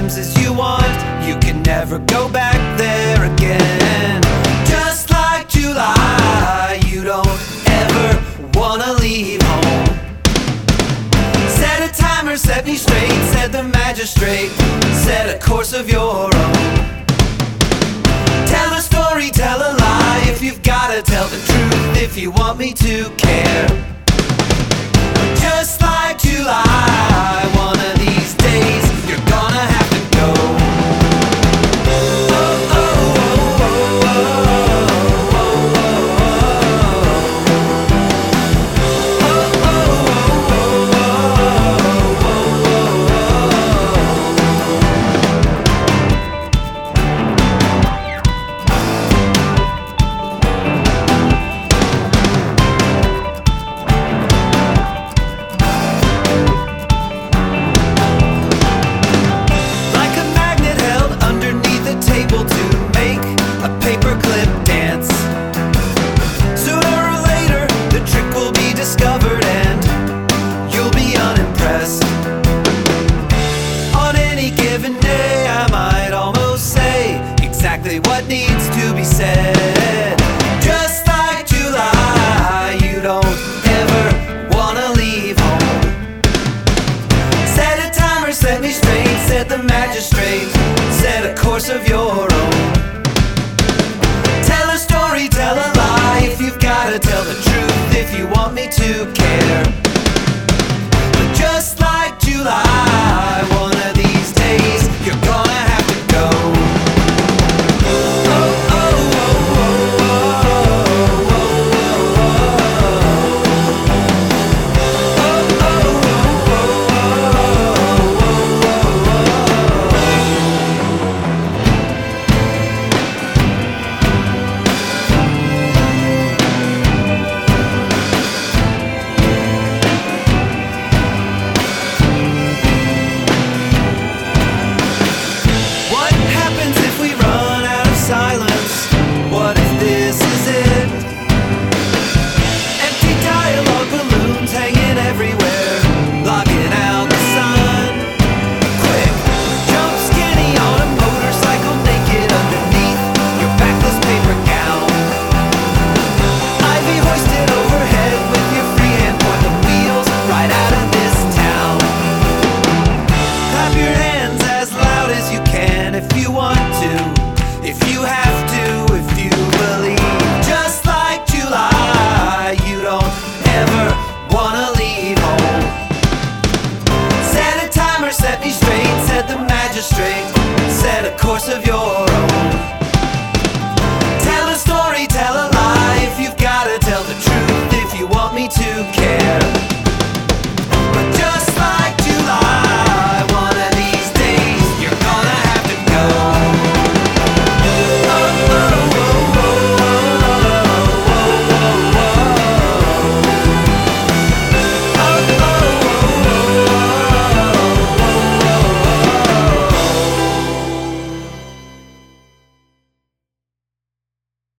times as you want. You can never go back there again. Just like July, you don't ever wanna leave home. Set a timer, set me straight, said the magistrate. Set a course of your own. Tell a story, tell a lie, if you've gotta tell the truth, if you want me to care. Just like July, one of these days you're gonna have to go. What needs to be said. Just like July, you don't ever wanna leave home. Set a timer, set me straight, said the magistrate. Set a course of your own. Tell a story, tell a lie, if you've gotta tell the truth, if you want me to care. But just like July, one of these days you're gonna have to go. If you have to, if you believe. Just like July, you don't ever wanna leave home. Set a timer, set me straight, said the magistrate. Set a course of